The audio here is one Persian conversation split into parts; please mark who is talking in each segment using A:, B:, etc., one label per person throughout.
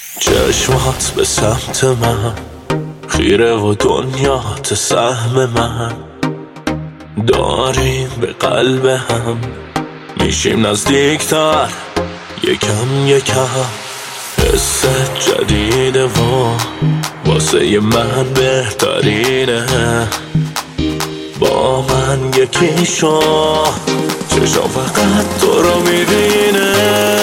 A: چشمات به سمت من خیره و دنیات سهم من، داریم به قلب هم میشیم نزدیکتر یکم یکم. حس جدیده و واسه من بهترینه، با من یکی شو چشم فقط تو رو میبینه.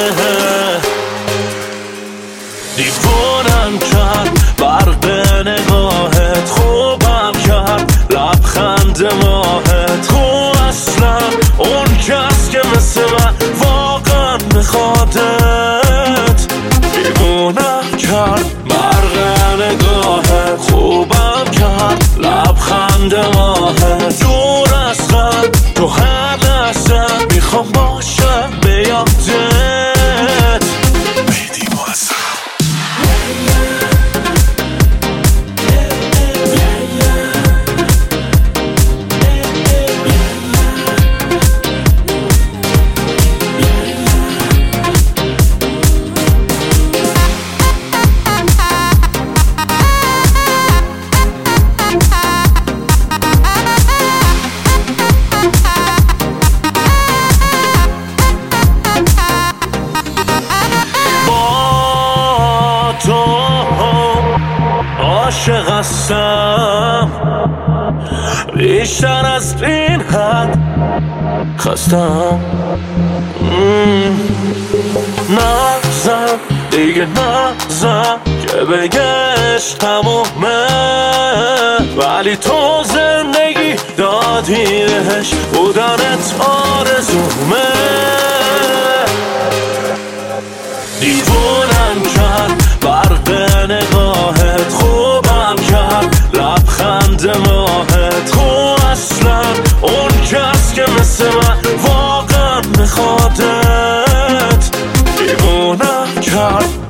A: دیوونم کرد برق نگاهت، خوبم کرد لبخند ماهت. تو اصلا اون کس که مثل من واقعا میخوادت. دیوونم کرد برق نگاهت، خوبم کرد لبخند ماهت. دور از غم تو هر لحظه میخوام باشم به یادت. میدی بازم عاشق هستم بیشتر از این حد، خستم نزم دیگه نزم که بگش تمومه. ولی تو زندگی دادیش بودنت آرزومه. دیوونم کرد برق نگاهت، خوبم کرد لبخند ماهت. تو اصلا اون کس که مثل من واقعا میخوادت. دیوونم کرد